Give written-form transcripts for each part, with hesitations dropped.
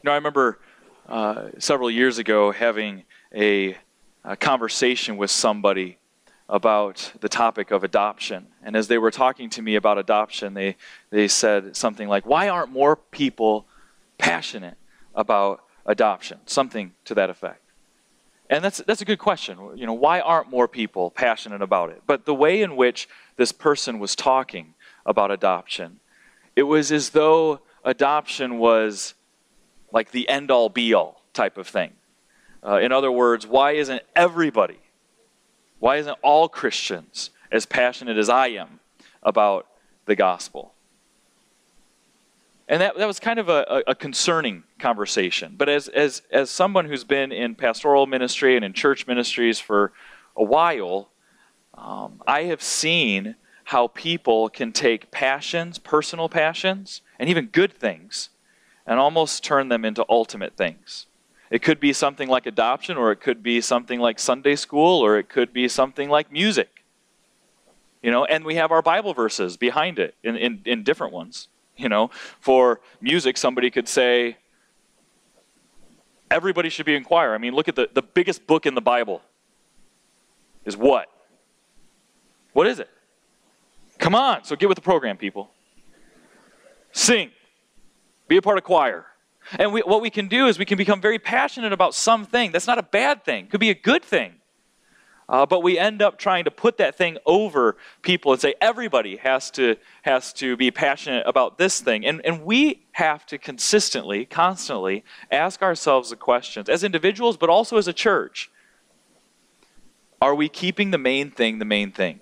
I remember several years ago having a conversation with somebody about the topic of adoption. And as they were talking to me about adoption, they said something like, why aren't more people passionate about adoption? Something to that effect. And that's a good question. Why aren't more people passionate about it? But the way in which this person was talking about adoption, it was as though adoption was like the end-all be-all type of thing. In other words, why isn't all Christians as passionate as I am about the gospel? And that was kind of a concerning conversation. But as someone who's been in pastoral ministry and in church ministries for a while, I have seen how people can take passions, personal passions, and even good things, and almost turn them into ultimate things. It could be something like adoption, or it could be something like Sunday school, or it could be something like music. And we have our Bible verses behind it in different ones. For music, somebody could say, everybody should be in choir. I mean, look at the biggest book in the Bible is what? What is it? Come on, so get with the program, people. Sing. Be a part of choir. And what we can do is we can become very passionate about something. That's not a bad thing. It could be a good thing. But we end up trying to put that thing over people and say everybody has to be passionate about this thing. And we have to constantly ask ourselves the questions as individuals, but also as a church. Are we keeping the main thing the main thing?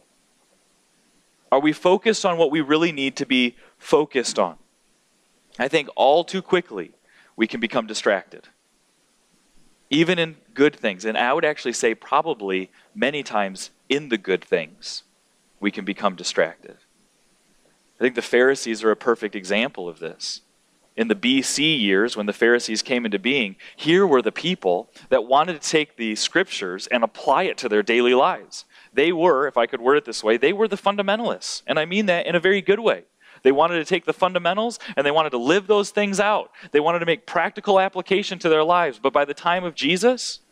Are we focused on what we really need to be focused on? I think all too quickly we can become distracted. Even in good things. And I would actually say probably many times in the good things, we can become distracted. I think the Pharisees are a perfect example of this. In the BC years, when the Pharisees came into being, here were the people that wanted to take the scriptures and apply it to their daily lives. They were, if I could word it this way, they were the fundamentalists. And I mean that in a very good way. They wanted to take the fundamentals and they wanted to live those things out. They wanted to make practical application to their lives. But by the time of Jesus,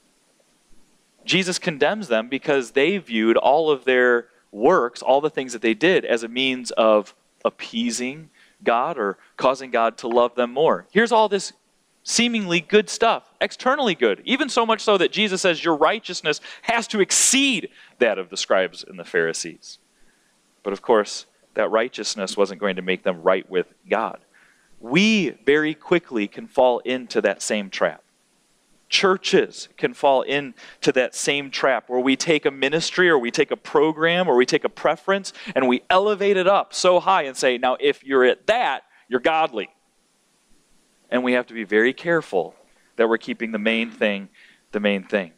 Jesus condemns them because they viewed all of their works, all the things that they did, as a means of appeasing God or causing God to love them more. Here's all this seemingly good stuff, externally good, even so much so that Jesus says your righteousness has to exceed that of the scribes and the Pharisees. But of course, that righteousness wasn't going to make them right with God. We very quickly can fall into that same trap. Churches can fall into that same trap where we take a ministry or we take a program or we take a preference and we elevate it up so high and say, now if you're at that, you're godly. And we have to be very careful that we're keeping the main thing the main thing.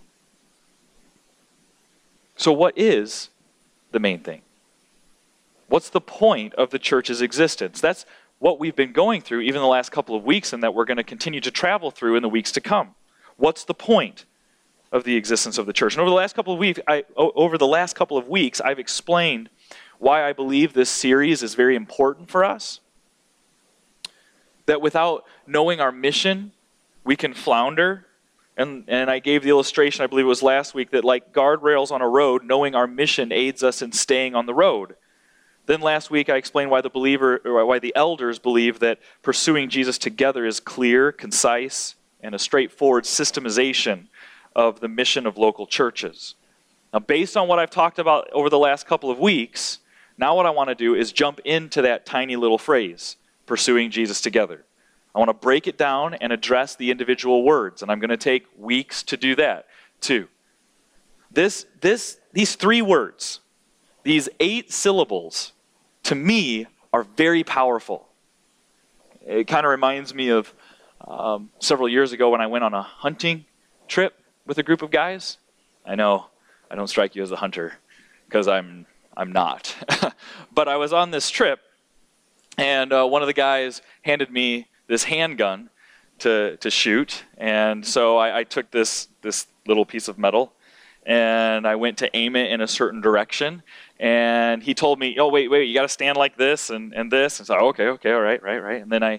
So what is the main thing? What's the point of the church's existence? That's what we've been going through even the last couple of weeks and that we're going to continue to travel through in the weeks to come. What's the point of the existence of the church? And over the last couple of weeks, I've explained why I believe this series is very important for us. That without knowing our mission, we can flounder. And I gave the illustration, I believe it was last week, that like guardrails on a road, knowing our mission aids us in staying on the road. Then last week I explained why the elders believe that pursuing Jesus together is clear, concise, and a straightforward systemization of the mission of local churches. Now, based on what I've talked about over the last couple of weeks, now what I want to do is jump into that tiny little phrase, pursuing Jesus together. I want to break it down and address the individual words, and I'm going to take weeks to do that too. These three words, these 8 syllables, to me, are very powerful. It kind of reminds me of several years ago when I went on a hunting trip with a group of guys. I know I don't strike you as a hunter because I'm not. But I was on this trip, and one of the guys handed me this handgun to shoot. And so I took this little piece of metal, and I went to aim it in a certain direction. And he told me, oh, wait, you got to stand like this and this. And so, okay, all right. And then I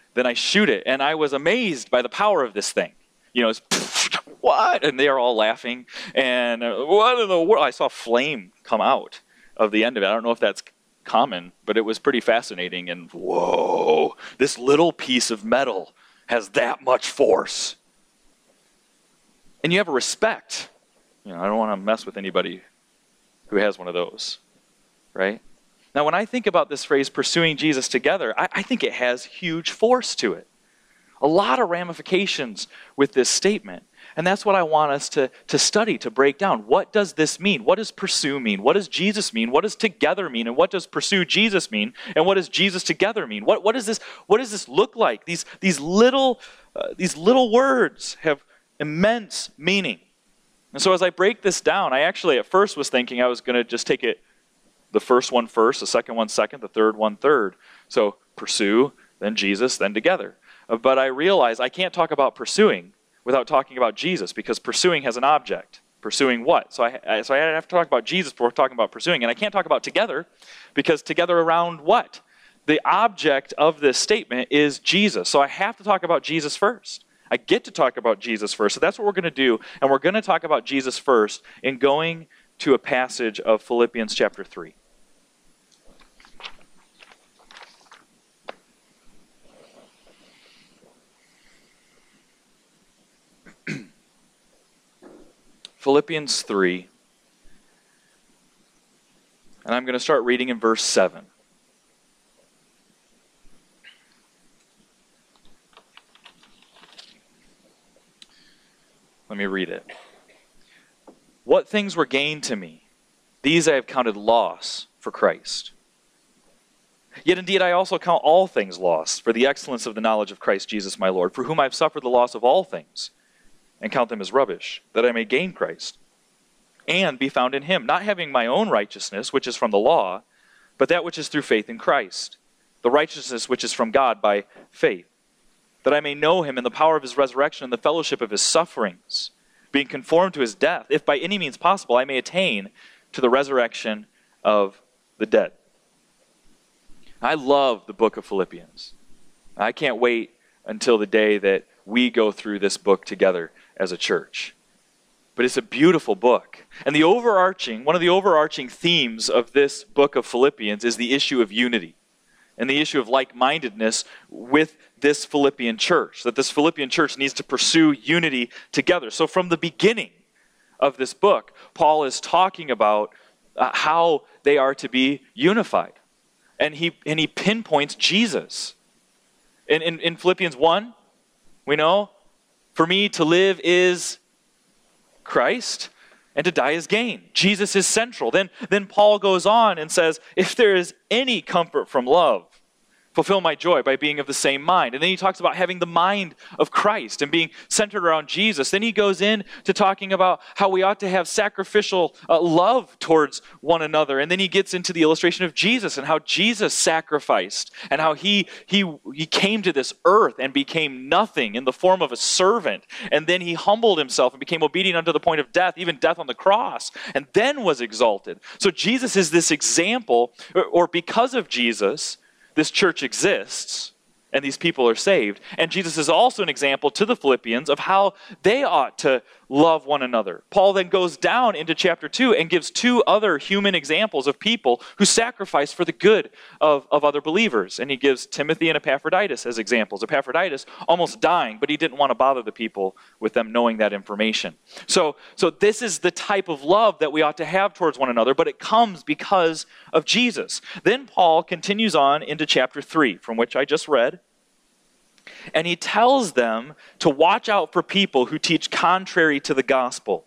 then I shoot it, and I was amazed by the power of this thing. It's what? And they are all laughing, and what in the world? I saw flame come out of the end of it. I don't know if that's common, but it was pretty fascinating, and whoa, this little piece of metal has that much force. And you have a respect. I don't want to mess with anybody who has one of those, right? Now, when I think about this phrase, pursuing Jesus together, I think it has huge force to it. A lot of ramifications with this statement. And that's what I want us to study, to break down. What does this mean? What does pursue mean? What does Jesus mean? What does together mean? And what does pursue Jesus mean? And what does Jesus together mean? What does this look like? These little words have immense meaning. And so as I break this down, I actually at first was thinking I was going to just take it the first one first, the second one second, the third one third. So pursue, then Jesus, then together. But I realized I can't talk about pursuing without talking about Jesus, because pursuing has an object. Pursuing what? So I have to talk about Jesus before talking about pursuing. And I can't talk about together, because together around what? The object of this statement is Jesus. So I have to talk about Jesus first. I get to talk about Jesus first. So that's what we're going to do. And we're going to talk about Jesus first in going to a passage of Philippians chapter 3. Philippians 3, and I'm going to start reading in verse 7. Let me read it. What things were gained to me, these I have counted loss for Christ. Yet indeed I also count all things loss for the excellence of the knowledge of Christ Jesus my Lord, for whom I have suffered the loss of all things, and count them as rubbish, that I may gain Christ, and be found in him, not having my own righteousness, which is from the law, but that which is through faith in Christ, the righteousness which is from God by faith, that I may know him in the power of his resurrection and the fellowship of his sufferings, being conformed to his death, if by any means possible I may attain to the resurrection of the dead. I love the book of Philippians. I can't wait until the day that we go through this book together as a church. But it's a beautiful book. And one of the overarching themes of this book of Philippians is the issue of unity and the issue of like-mindedness with this Philippian church, that this Philippian church needs to pursue unity together. So from the beginning of this book, Paul is talking about how they are to be unified. And he pinpoints Jesus. In Philippians 1, we know, for me to live is Christ, and to die is gain. Jesus is central. Then Paul goes on and says, if there is any comfort from love, fulfill my joy by being of the same mind. And then he talks about having the mind of Christ and being centered around Jesus. Then he goes in to talking about how we ought to have sacrificial love towards one another. And then he gets into the illustration of Jesus and how Jesus sacrificed and how he came to this earth and became nothing in the form of a servant. And then he humbled himself and became obedient unto the point of death, even death on the cross, and then was exalted. So Jesus is this example, or because of Jesus, this church exists, and these people are saved. And Jesus is also an example to the Philippians of how they ought to love one another. Paul then goes down into chapter 2 and gives two other human examples of people who sacrifice for the good of other believers. And he gives Timothy and Epaphroditus as examples. Epaphroditus almost dying, but he didn't want to bother the people with them knowing that information. So this is the type of love that we ought to have towards one another, but it comes because of Jesus. Then Paul continues on into chapter 3, from which I just read. And he tells them to watch out for people who teach contrary to the gospel.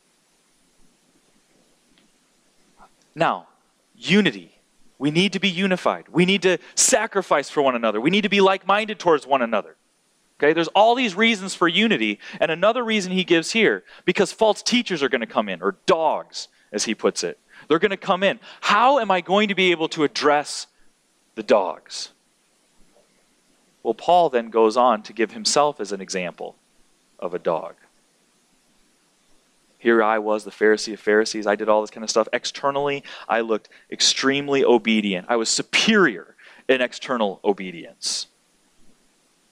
Now, unity. We need to be unified. We need to sacrifice for one another. We need to be like-minded towards one another. Okay, there's all these reasons for unity. And another reason he gives here, because false teachers are going to come in, or dogs, as he puts it. They're going to come in. How am I going to be able to address the dogs? Well, Paul then goes on to give himself as an example of a dog. Here I was, the Pharisee of Pharisees. I did all this kind of stuff. Externally, I looked extremely obedient. I was superior in external obedience.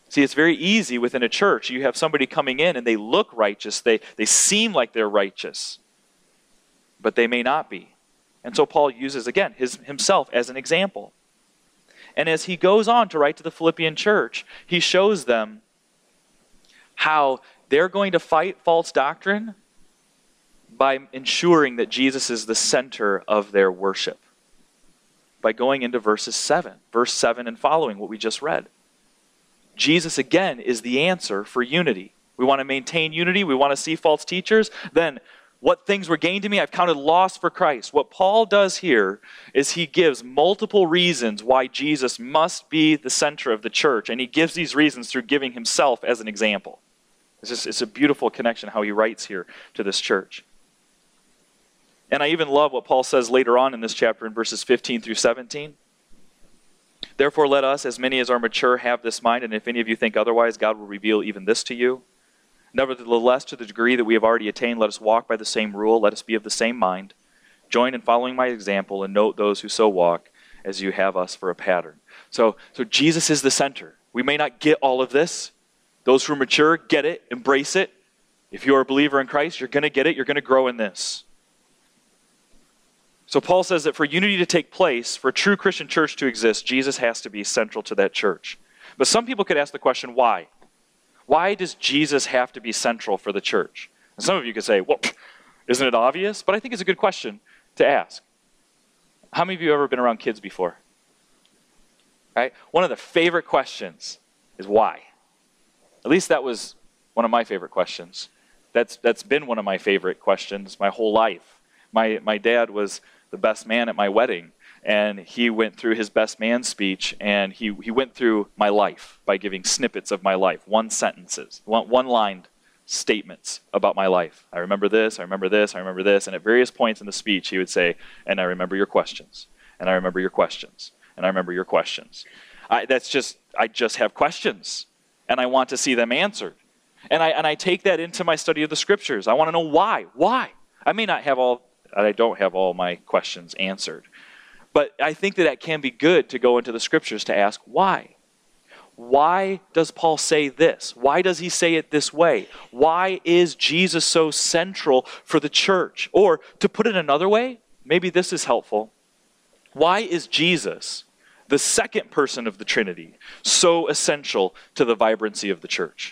See, it's very easy within a church. You have somebody coming in and they look righteous. They seem like they're righteous, but they may not be. And so Paul uses, again, himself as an example. And as he goes on to write to the Philippian church, he shows them how they're going to fight false doctrine by ensuring that Jesus is the center of their worship. By going into verse 7 and following what we just read. Jesus, again, is the answer for unity. We want to maintain unity. We want to see false teachers. Then, what things were gained to me, I've counted loss for Christ. What Paul does here is he gives multiple reasons why Jesus must be the center of the church. And he gives these reasons through giving himself as an example. It's a beautiful connection how he writes here to this church. And I even love what Paul says later on in this chapter in verses 15 through 17. Therefore, let us, as many as are mature, have this mind, and if any of you think otherwise, God will reveal even this to you. Nevertheless, to the degree that we have already attained, let us walk by the same rule, let us be of the same mind. Join in following my example, and note those who so walk as you have us for a pattern. So Jesus is the center. We may not get all of this. Those who are mature, get it, embrace it. If you're a believer in Christ, you're going to get it, you're going to grow in this. So Paul says that for unity to take place, for a true Christian church to exist, Jesus has to be central to that church. But some people could ask the question, why? Why does Jesus have to be central for the church? And some of you could say, well, isn't it obvious? But I think it's a good question to ask. How many of you have ever been around kids before? Right? One of the favorite questions is why? At least that was one of my favorite questions. That's been one of my favorite questions my whole life. My dad was the best man at my wedding, and he went through his best man speech, and he went through my life by giving snippets of my life, one-lined statements about my life. I remember this, I remember this, I remember this, and at various points in the speech he would say, and I remember your questions, and I remember your questions, and I remember your questions. I just have questions, and I want to see them answered. And I take that into my study of the Scriptures. I want to know why. Why? I don't have all my questions answered. But I think that can be good to go into the Scriptures to ask why. Why does Paul say this? Why does he say it this way? Why is Jesus so central for the church? Or to put it another way, maybe this is helpful. Why is Jesus, the second person of the Trinity, so essential to the vibrancy of the church?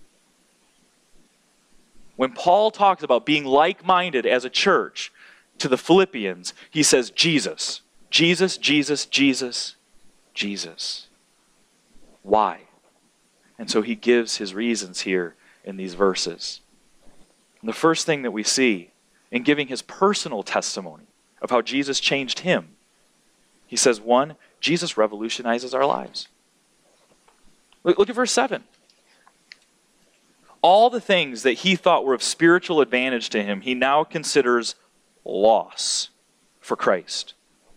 When Paul talks about being like-minded as a church to the Philippians, he says Jesus. Jesus, Jesus, Jesus, Jesus. Why? And so he gives his reasons here in these verses. And the first thing that we see in giving his personal testimony of how Jesus changed him, he says, 1, Jesus revolutionizes our lives. Look at verse 7. All the things that he thought were of spiritual advantage to him, he now considers loss for Christ.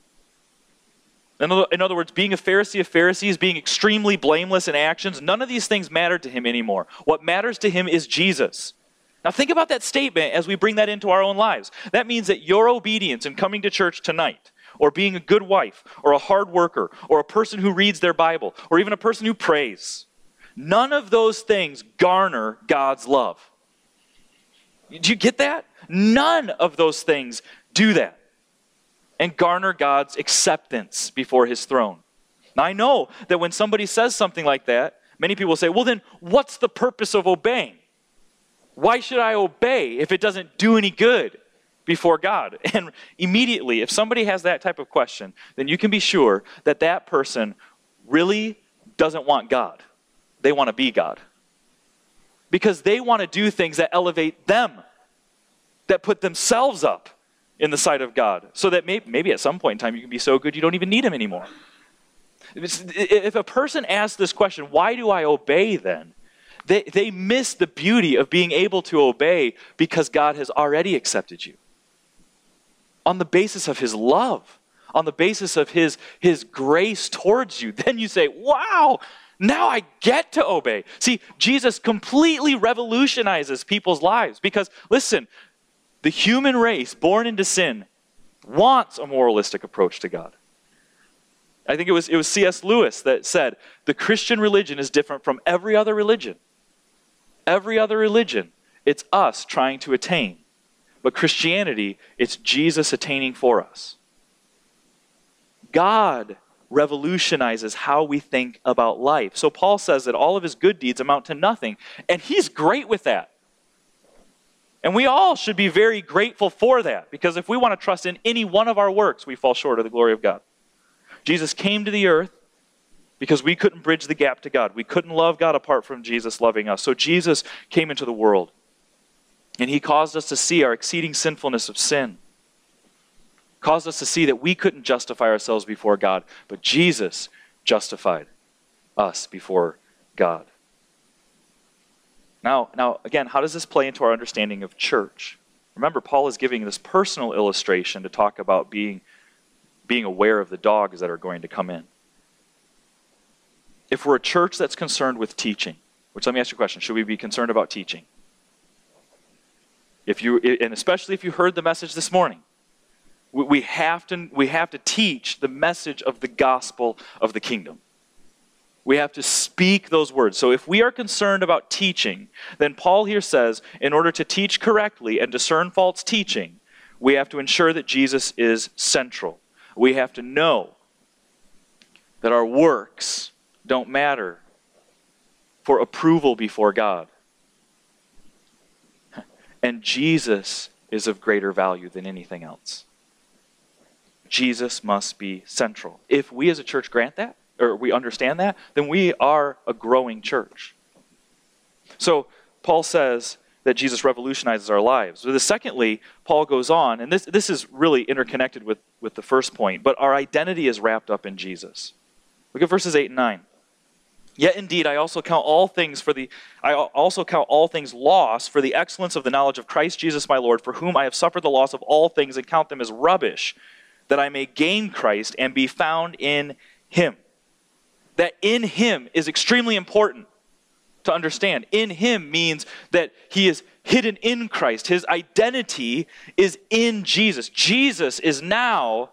In other words, being a Pharisee of Pharisees, being extremely blameless in actions, none of these things matter to him anymore. What matters to him is Jesus. Now think about that statement as we bring that into our own lives. That means that your obedience in coming to church tonight, or being a good wife, or a hard worker, or a person who reads their Bible, or even a person who prays, none of those things garner God's love. Do you get that? None of those things do that and garner God's acceptance before his throne. Now I know that when somebody says something like that, many people say, well then, what's the purpose of obeying? Why should I obey if it doesn't do any good before God? And immediately, if somebody has that type of question, then you can be sure that that person really doesn't want God. They want to be God. Because they want to do things that elevate them, that put themselves up in the sight of God, so that maybe at some point in time you can be so good you don't even need him anymore. If a person asks this question, why do I obey then? They miss the beauty of being able to obey because God has already accepted you. On the basis of his love, on the basis of his grace towards you, then you say, wow, now I get to obey. See, Jesus completely revolutionizes people's lives because, listen, the human race born into sin wants a moralistic approach to God. I think it was C.S. Lewis that said, the Christian religion is different from every other religion. Every other religion, it's us trying to attain. But Christianity, it's Jesus attaining for us. God revolutionizes how we think about life. So Paul says that all of his good deeds amount to nothing, and he's great with that. And we all should be very grateful for that, because if we want to trust in any one of our works, we fall short of the glory of God. Jesus came to the earth because we couldn't bridge the gap to God. We couldn't love God apart from Jesus loving us. So Jesus came into the world, and he caused us to see our exceeding sinfulness of sin. Caused us to see that we couldn't justify ourselves before God, but Jesus justified us before God. Now, again, how does this play into our understanding of church? Remember, Paul is giving this personal illustration to talk about being aware of the dogs that are going to come in. If we're a church that's concerned with teaching, which let me ask you a question, should we be concerned about teaching? And especially if you heard the message this morning, we have to teach the message of the gospel of the kingdom. We have to speak those words. So if we are concerned about teaching, then Paul here says, in order to teach correctly and discern false teaching, we have to ensure that Jesus is central. We have to know that our works don't matter for approval before God. And Jesus is of greater value than anything else. Jesus must be central. If we as a church grant that, or we understand that, then we are a growing church. So Paul says that Jesus revolutionizes our lives. But secondly, Paul goes on, and this is really interconnected with the first point, but our identity is wrapped up in Jesus. Look at verses 8 and 9. Yet indeed I also count all things loss for the excellence of the knowledge of Christ Jesus my Lord, for whom I have suffered the loss of all things and count them as rubbish, that I may gain Christ and be found in him. That in him is extremely important to understand. In him means that he is hidden in Christ. His identity is in Jesus. Jesus is now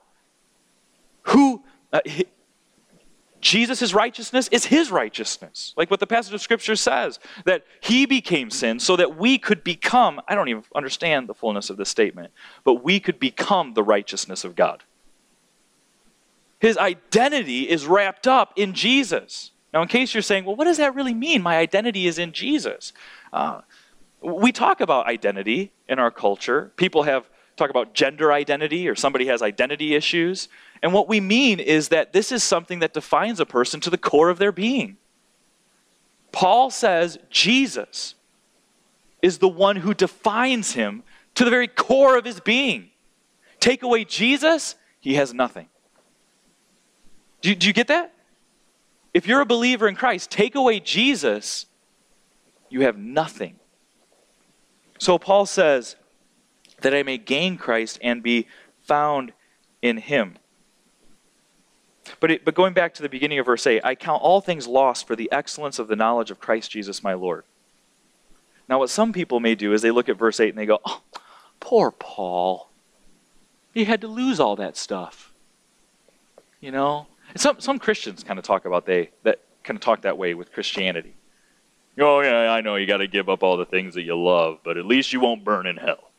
Jesus' righteousness is his righteousness. Like what the passage of Scripture says, that he became sin so that we could become, I don't even understand the fullness of this statement, but we could become the righteousness of God. His identity is wrapped up in Jesus. Now, in case you're saying, well, what does that really mean? My identity is in Jesus. We talk about identity in our culture. People talk about gender identity, or somebody has identity issues. And what we mean is that this is something that defines a person to the core of their being. Paul says Jesus is the one who defines him to the very core of his being. Take away Jesus, he has nothing. Do you get that? If you're a believer in Christ, take away Jesus, you have nothing. So Paul says that I may gain Christ and be found in him. But going back to the beginning of verse 8, I count all things lost for the excellence of the knowledge of Christ Jesus my Lord. Now what some people may do is they look at verse 8 and they go, oh, poor Paul. He had to lose all that stuff. You know? And some Christians kind of talk that way with Christianity. Oh yeah, I know you got to give up all the things that you love, but at least you won't burn in hell.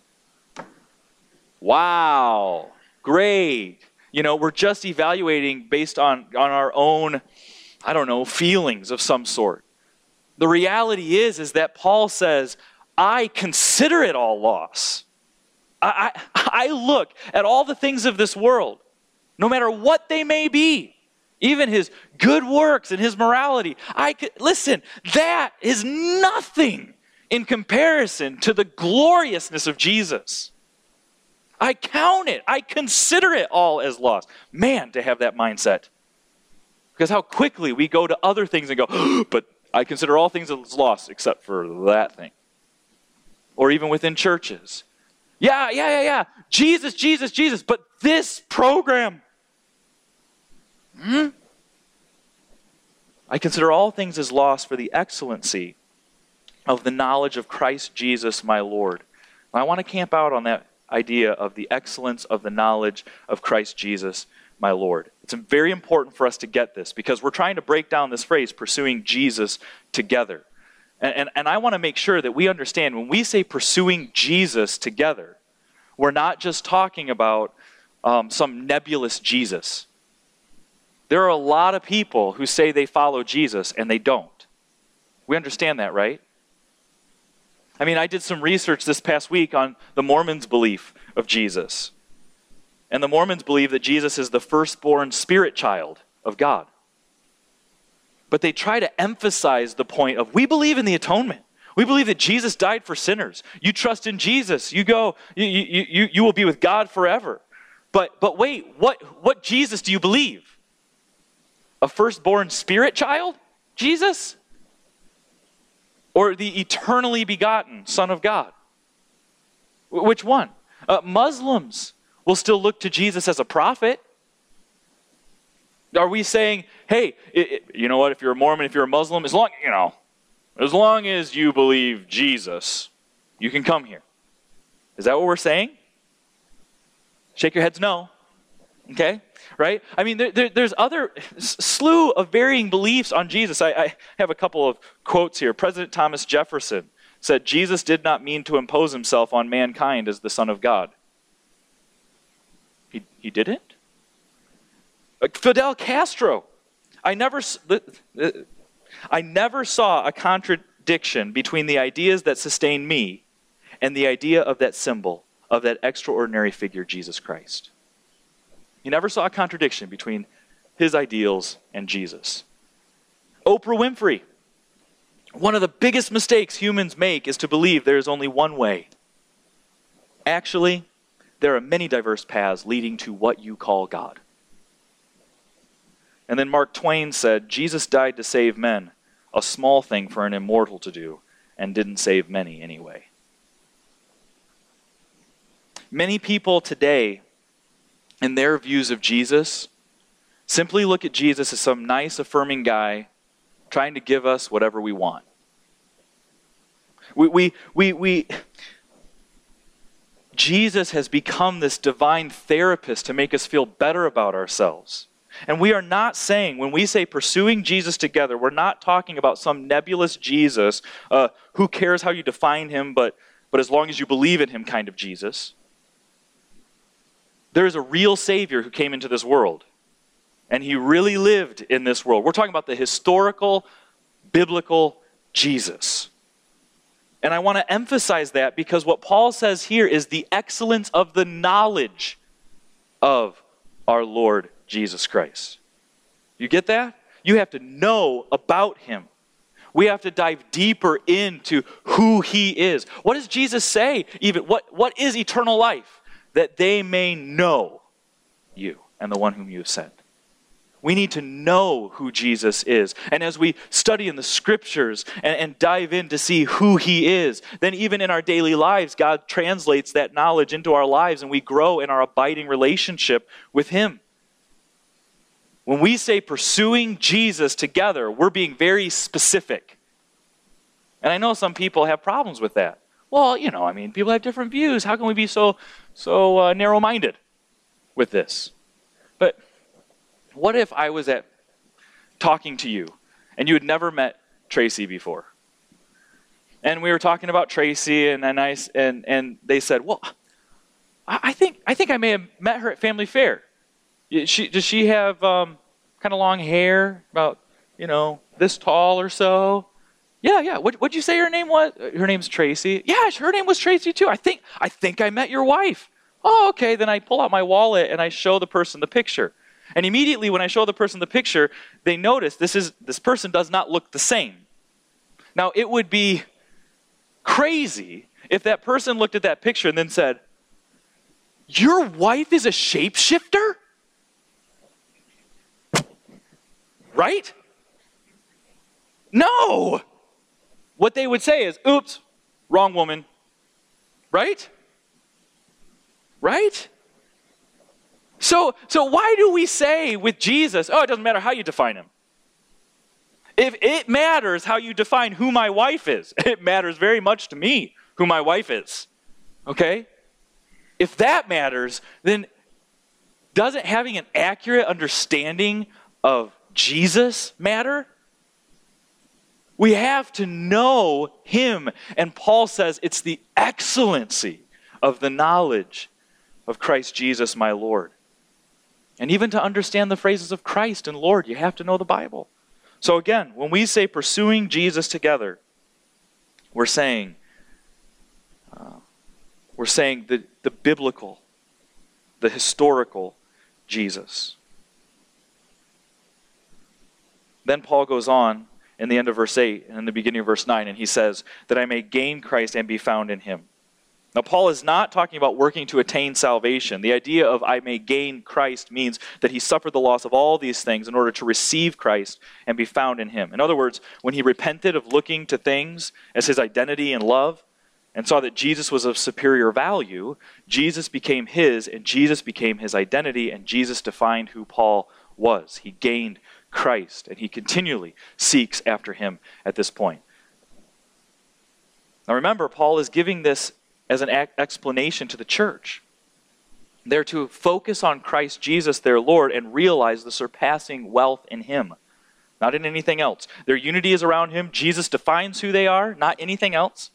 Wow, great. You know, we're just evaluating based on our own, feelings of some sort. The reality is that Paul says, I consider it all loss. I look at all the things of this world, no matter what they may be, even his good works and his morality. Listen, that is nothing in comparison to the gloriousness of Jesus. I count it. I consider it all as loss. Man, to have that mindset. Because how quickly we go to other things and go, oh, but I consider all things as loss except for that thing. Or even within churches. Yeah. Jesus. But this program. I consider all things as loss for the excellency of the knowledge of Christ Jesus my Lord. And I want to camp out on that idea of the excellence of the knowledge of Christ Jesus my Lord. It's very important for us to get this because we're trying to break down this phrase, pursuing Jesus together. And I want to make sure that we understand when we say pursuing Jesus together, we're not just talking about some nebulous Jesus. There are a lot of people who say they follow Jesus and they don't. We understand that, right? I mean, I did some research this past week on the Mormons' belief of Jesus. And the Mormons believe that Jesus is the firstborn spirit child of God. But they try to emphasize the point of, we believe in the atonement. We believe that Jesus died for sinners. You trust in Jesus. You go, you will be with God forever. But wait, what Jesus do you believe? A firstborn spirit child? Jesus? Or the eternally begotten Son of God? Which one? Muslims will still look to Jesus as a prophet. Are we saying, hey, you know what, if you're a Mormon, if you're a Muslim, as long as you believe Jesus, you can come here. Is that what we're saying? Shake your heads no. Okay? Right? I mean, there's other slew of varying beliefs on Jesus. I have a couple of quotes here. President Thomas Jefferson said, Jesus did not mean to impose himself on mankind as the Son of God. He didn't? Fidel Castro. I never saw a contradiction between the ideas that sustain me and the idea of that symbol, of that extraordinary figure, Jesus Christ. He never saw a contradiction between his ideals and Jesus. Oprah Winfrey. One of the biggest mistakes humans make is to believe there is only one way. Actually, there are many diverse paths leading to what you call God. And then Mark Twain said, Jesus died to save men, a small thing for an immortal to do, and didn't save many anyway. Many people today, in their views of Jesus, simply look at Jesus as some nice, affirming guy trying to give us whatever we want. Jesus has become this divine therapist to make us feel better about ourselves. And we are not saying, when we say pursuing Jesus together, we're not talking about some nebulous Jesus, who cares how you define him, but as long as you believe in him kind of Jesus. There is a real Savior who came into this world. And he really lived in this world. We're talking about the historical, biblical Jesus. And I want to emphasize that because what Paul says here is the excellence of the knowledge of our Lord Jesus Christ. You get that? You have to know about him. We have to dive deeper into who he is. What does Jesus say? Even what is eternal life? That they may know you and the one whom you have sent. We need to know who Jesus is. And as we study in the scriptures and dive in to see who he is, then even in our daily lives, God translates that knowledge into our lives and we grow in our abiding relationship with him. When we say pursuing Jesus together, we're being very specific. And I know some people have problems with that. Well, people have different views. How can we be so narrow-minded with this? But what if I was talking to you and you had never met Tracy before? And we were talking about Tracy and they said, well, I think I may have met her at Family Fair. Does she have kind of long hair, about, this tall or so? Yeah. What'd you say her name was? Her name's Tracy. Yeah, her name was Tracy too. I think I met your wife. Oh, okay. Then I pull out my wallet and I show the person the picture. And immediately when I show the person the picture, they notice this person does not look the same. Now, it would be crazy if that person looked at that picture and then said, your wife is a shapeshifter? Right? No! What they would say is, oops, wrong woman. Right? Right? So why do we say with Jesus, it doesn't matter how you define him? If it matters how you define who my wife is, it matters very much to me who my wife is. Okay? If that matters, then Doesn't having an accurate understanding of Jesus matter? We have to know him. And Paul says it's the excellency of the knowledge of Christ Jesus my Lord. And even to understand the phrases of Christ and Lord, you have to know the Bible. So again, when we say pursuing Jesus together, we're saying the biblical, the historical Jesus. Then Paul goes on in the end of verse 8 and in the beginning of verse 9, and he says, that I may gain Christ and be found in him. Now, Paul is not talking about working to attain salvation. The idea of I may gain Christ means that he suffered the loss of all these things in order to receive Christ and be found in him. In other words, when he repented of looking to things as his identity and love and saw that Jesus was of superior value, Jesus became his and Jesus became his identity, and Jesus defined who Paul was. He gained Christ, and he continually seeks after him at this point. Now remember, Paul is giving this as an explanation to the church. They're to focus on Christ Jesus, their Lord, and realize the surpassing wealth in him, not in anything else. Their unity is around him. Jesus defines who they are, not anything else.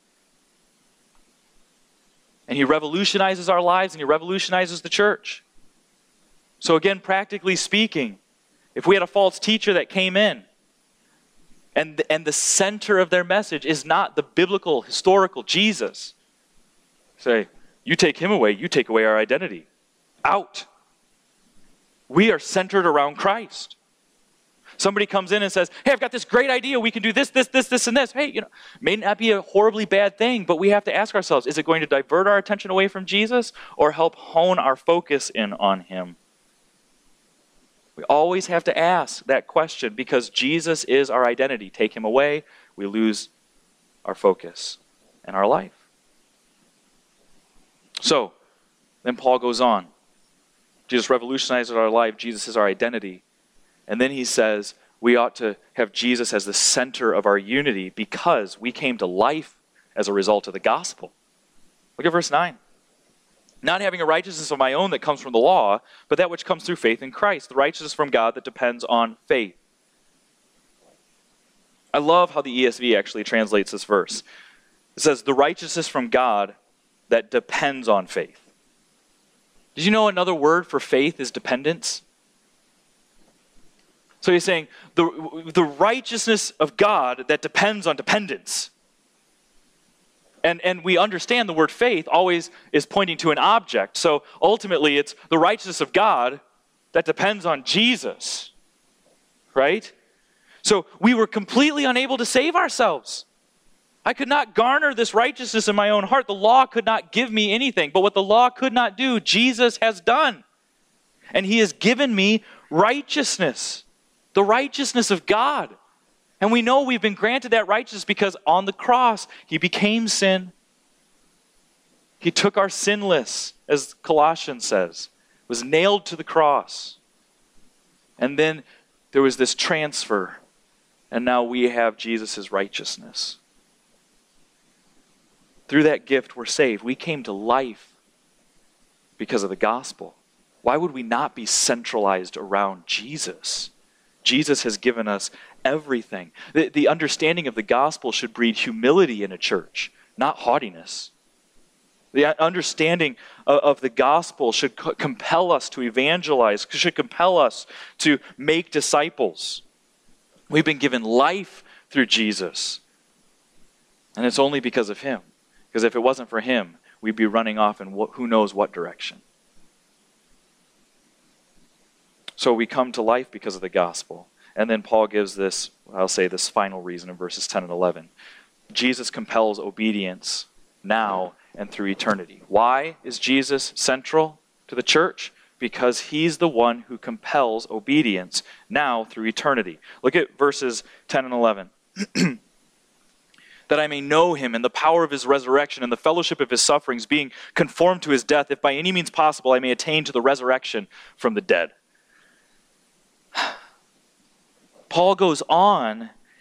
And he revolutionizes our lives, and he revolutionizes the church. So again, practically speaking, if we had a false teacher that came in, and the center of their message is not the biblical, historical Jesus, say, you take him away, you take away our identity. Out. We are centered around Christ. Somebody comes in and says, hey, I've got this great idea. We can do this, and this. Hey, may not be a horribly bad thing, but we have to ask ourselves, is it going to divert our attention away from Jesus or help hone our focus in on him? We always have to ask that question because Jesus is our identity. Take him away, we lose our focus and our life. So, then Paul goes on. Jesus revolutionized our life. Jesus is our identity. And then he says we ought to have Jesus as the center of our unity because we came to life as a result of the gospel. Look at verse 9. Not having a righteousness of my own that comes from the law, but that which comes through faith in Christ, the righteousness from God that depends on faith. I love how the ESV actually translates this verse. It says, the righteousness from God that depends on faith. Did you know another word for faith is dependence? So he's saying the righteousness of God that depends on dependence. And we understand the word faith always is pointing to an object. So ultimately it's the righteousness of God that depends on Jesus. Right? So we were completely unable to save ourselves. I could not garner this righteousness in my own heart. The law could not give me anything. But what the law could not do, Jesus has done. And he has given me righteousness. The righteousness of God. And we know we've been granted that righteousness because on the cross, he became sin. He took our sinless, as Colossians says, was nailed to the cross. And then there was this transfer. And now we have Jesus' righteousness. Through that gift, we're saved. We came to life because of the gospel. Why would we not be centralized around Jesus? Jesus has given us everything. The understanding of the gospel should breed humility in a church, not haughtiness. The understanding of the gospel should compel us to evangelize, should compel us to make disciples. We've been given life through Jesus. And it's only because of him. Because if it wasn't for him, we'd be running off in who knows what direction. So we come to life because of the gospel. And then Paul gives this, I'll say this final reason in verses 10 and 11. Jesus compels obedience now and through eternity. Why is Jesus central to the church? Because he's the one who compels obedience now through eternity. Look at verses 10 and 11. That I may know him and the power of his resurrection and the fellowship of his sufferings, being conformed to his death, if by any means possible I may attain to the resurrection from the dead. Paul goes on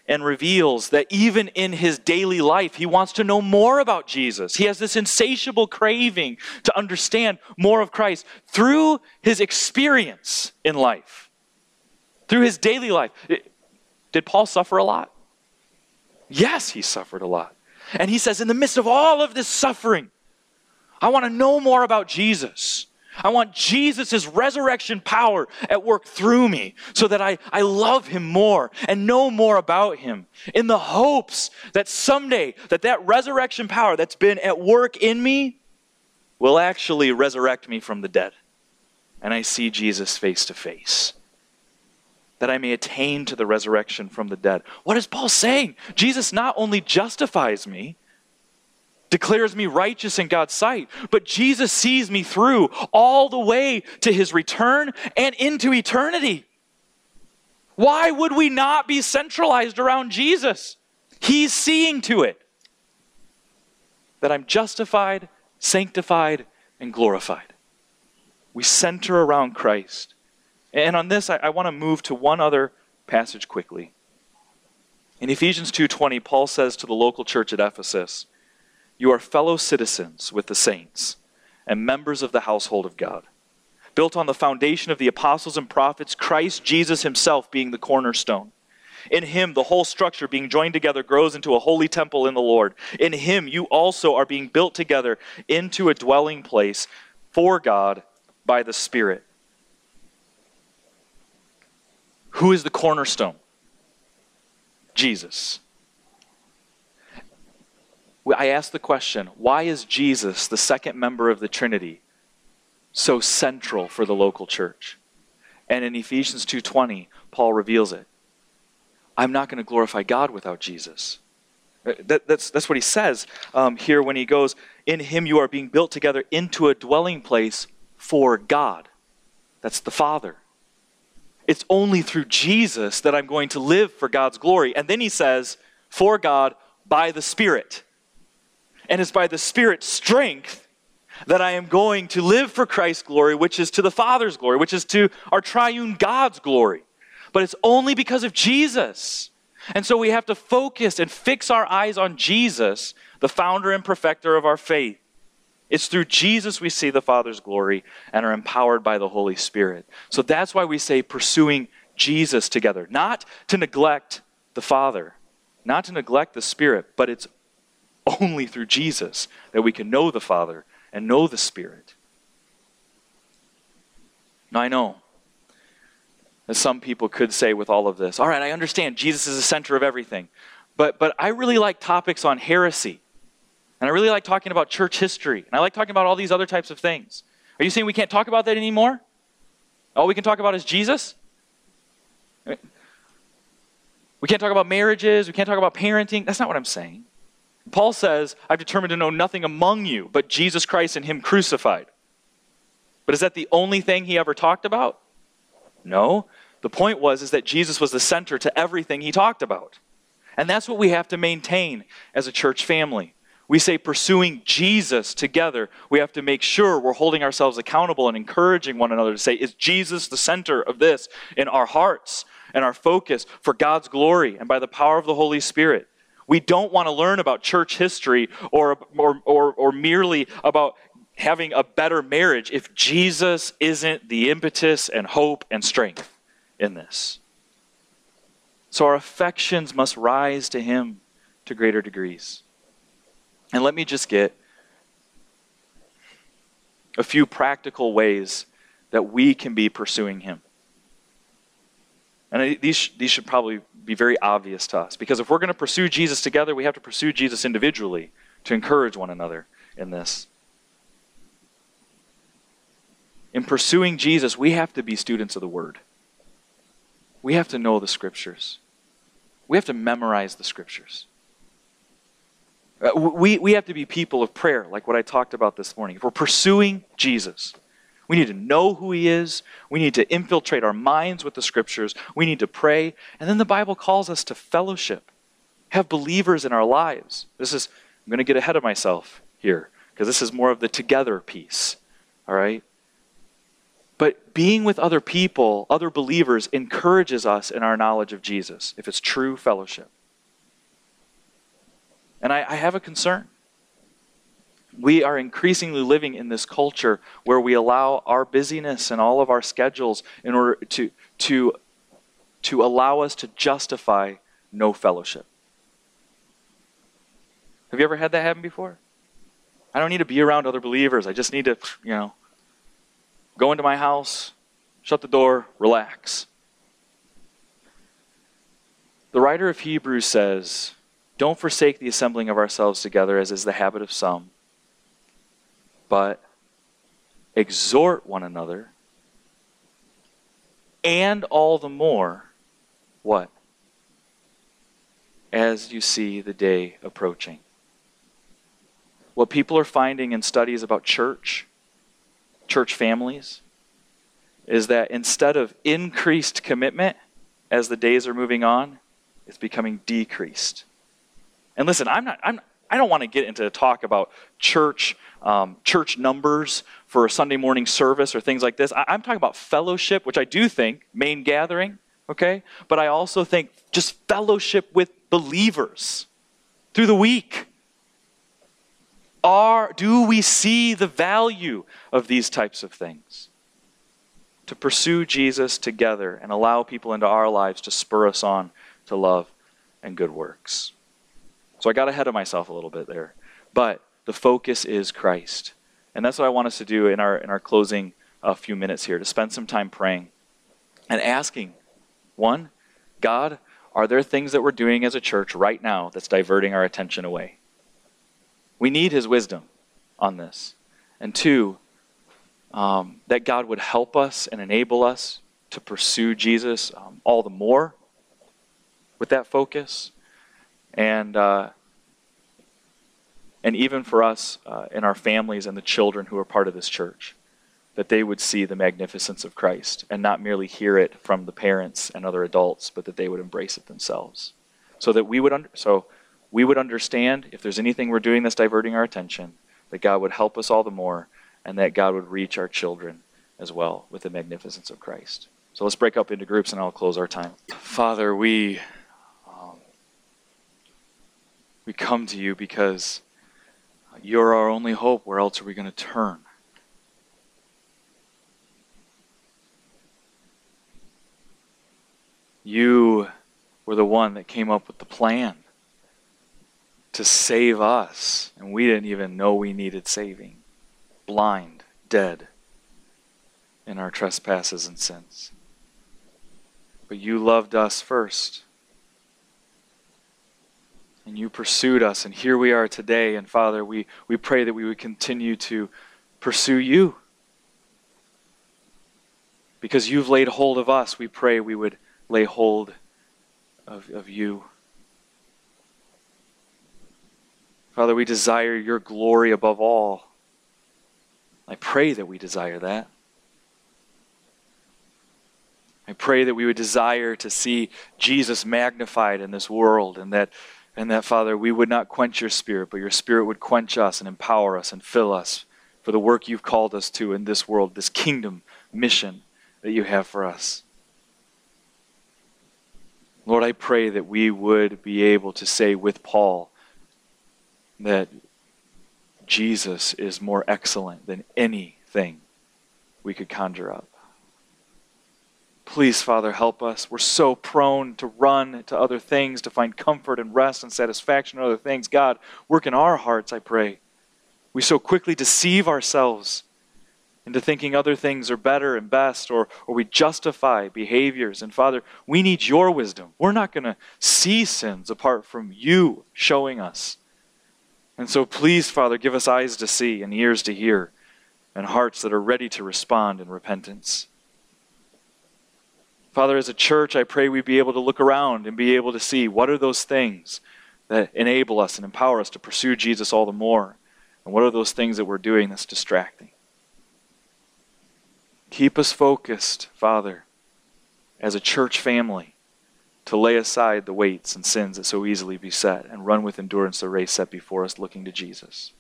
and reveals that even in his daily life, he wants to know more about Jesus. He has this insatiable craving to understand more of Christ through his experience in life, through his daily life. Did Paul suffer a lot? Yes, he suffered a lot. And he says, in the midst of all of this suffering, I want to know more about Jesus. I want Jesus' resurrection power at work through me so that I love him more and know more about him in the hopes that someday that resurrection power that's been at work in me will actually resurrect me from the dead. And I see Jesus face to face. That I may attain to the resurrection from the dead. What is Paul saying? Jesus not only justifies me, declares me righteous in God's sight, but Jesus sees me through all the way to his return and into eternity. Why would we not be centralized around Jesus? He's seeing to it that I'm justified, sanctified, and glorified. We center around Christ. And on this, I want to move to one other passage quickly. In Ephesians 2:20, Paul says to the local church at Ephesus, "You are fellow citizens with the saints and members of the household of God, built on the foundation of the apostles and prophets, Christ Jesus himself being the cornerstone. In him, the whole structure being joined together grows into a holy temple in the Lord. In him, you also are being built together into a dwelling place for God by the Spirit." Who is the cornerstone? Jesus. I ask the question, why is Jesus, the second member of the Trinity, so central for the local church? And in Ephesians 2:20, Paul reveals it. I'm not going to glorify God without Jesus. That's what he says here when he goes, in him you are being built together into a dwelling place for God. That's the Father. It's only through Jesus that I'm going to live for God's glory. And then he says, for God by the Spirit. And it's by the Spirit's strength that I am going to live for Christ's glory, which is to the Father's glory, which is to our triune God's glory. But it's only because of Jesus. And so we have to focus and fix our eyes on Jesus, the founder and perfecter of our faith. It's through Jesus we see the Father's glory and are empowered by the Holy Spirit. So that's why we say pursuing Jesus together. Not to neglect the Father, not to neglect the Spirit, but it's only through Jesus that we can know the Father and know the Spirit. Now I know that some people could say with all of this, all right, I understand Jesus is the center of everything, but I really like topics on heresy. And I really like talking about church history. And I like talking about all these other types of things. Are you saying we can't talk about that anymore? All we can talk about is Jesus? We can't talk about marriages. We can't talk about parenting. That's not what I'm saying. Paul says, I've determined to know nothing among you but Jesus Christ and him crucified. But is that the only thing he ever talked about? No. The point is that Jesus was the center to everything he talked about. And that's what we have to maintain as a church family. We say pursuing Jesus together. We have to make sure we're holding ourselves accountable and encouraging one another to say, is Jesus the center of this in our hearts and our focus for God's glory and by the power of the Holy Spirit? We don't want to learn about church history or merely about having a better marriage if Jesus isn't the impetus and hope and strength in this. So our affections must rise to him to greater degrees. And let me just get a few practical ways that we can be pursuing him. And these should probably be very obvious to us. Because if we're going to pursue Jesus together, we have to pursue Jesus individually to encourage one another in this. In pursuing Jesus, we have to be students of the Word. We have to know the Scriptures. We have to memorize the Scriptures. We have to be people of prayer, like what I talked about this morning. If we're pursuing Jesus, we need to know who he is. We need to infiltrate our minds with the Scriptures. We need to pray. And then the Bible calls us to fellowship, have believers in our lives. I'm going to get ahead of myself here, because this is more of the together piece, all right? But being with other people, other believers, encourages us in our knowledge of Jesus, if it's true fellowship. And I have a concern. We are increasingly living in this culture where we allow our busyness and all of our schedules in order to allow us to justify no fellowship. Have you ever had that happen before? I don't need to be around other believers. I just need to, go into my house, shut the door, relax. The writer of Hebrews says, don't forsake the assembling of ourselves together, as is the habit of some, but exhort one another, and all the more, what? As you see the day approaching. What people are finding in studies about church families, is that instead of increased commitment as the days are moving on, it's becoming decreased. And listen, I don't want to get into talk about church numbers for a Sunday morning service or things like this. I'm talking about fellowship, which I do think, main gathering, okay? But I also think just fellowship with believers through the week. Do we see the value of these types of things? To pursue Jesus together and allow people into our lives to spur us on to love and good works. So I got ahead of myself a little bit there. But the focus is Christ. And that's what I want us to do in our closing few minutes here, to spend some time praying and asking, one, God, are there things that we're doing as a church right now that's diverting our attention away? We need his wisdom on this. And two, that God would help us and enable us to pursue Jesus all the more with that focus. And even for us in our families and the children who are part of this church, that they would see the magnificence of Christ and not merely hear it from the parents and other adults, but that they would embrace it themselves. So that we would understand if there's anything we're doing that's diverting our attention, that God would help us all the more, and that God would reach our children as well with the magnificence of Christ. So let's break up into groups and I'll close our time. Father, we come to you because you're our only hope. Where else are we going to turn? You were the one that came up with the plan to save us, and we didn't even know we needed saving. Blind, dead in our trespasses and sins. But you loved us first. And you pursued us, and here we are today. And Father, we pray that we would continue to pursue you. Because you've laid hold of us, we pray we would lay hold of you. Father, we desire your glory above all. I pray that we desire that. I pray that we would desire to see Jesus magnified in this world, and that, Father, we would not quench your Spirit, but your Spirit would quench us and empower us and fill us for the work you've called us to in this world, this kingdom mission that you have for us. Lord, I pray that we would be able to say with Paul that Jesus is more excellent than anything we could conjure up. Please, Father, help us. We're so prone to run to other things, to find comfort and rest and satisfaction in other things. God, work in our hearts, I pray. We so quickly deceive ourselves into thinking other things are better and best, or we justify behaviors. And Father, we need your wisdom. We're not going to see sins apart from you showing us. And so please, Father, give us eyes to see and ears to hear and hearts that are ready to respond in repentance. Father, as a church, I pray we be able to look around and be able to see what are those things that enable us and empower us to pursue Jesus all the more, and what are those things that we're doing that's distracting. Keep us focused, Father, as a church family, to lay aside the weights and sins that so easily beset and run with endurance the race set before us, looking to Jesus.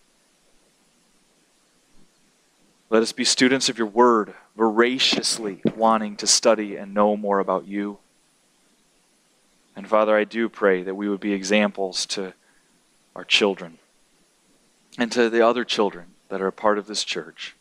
Let us be students of your word, voraciously wanting to study and know more about you. And Father, I do pray that we would be examples to our children, and to the other children that are a part of this church.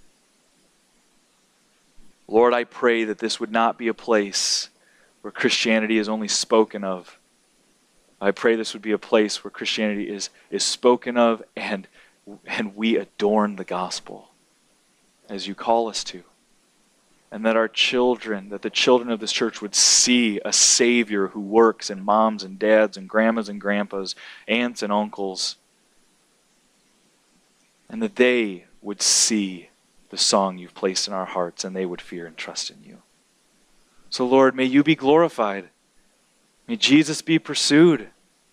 Lord, I pray that this would not be a place where Christianity is only spoken of. I pray this would be a place where Christianity is spoken of and we adorn the gospel as you call us to. And that our children, that the children of this church would see a Savior who works in moms and dads and grandmas and grandpas, aunts and uncles. And that they would see the song you've placed in our hearts and they would fear and trust in you. So Lord, may you be glorified. May Jesus be pursued.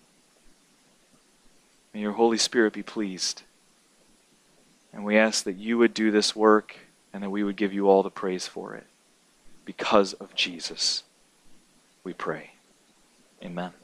May your Holy Spirit be pleased. And we ask that you would do this work and that we would give you all the praise for it. Because of Jesus, we pray. Amen.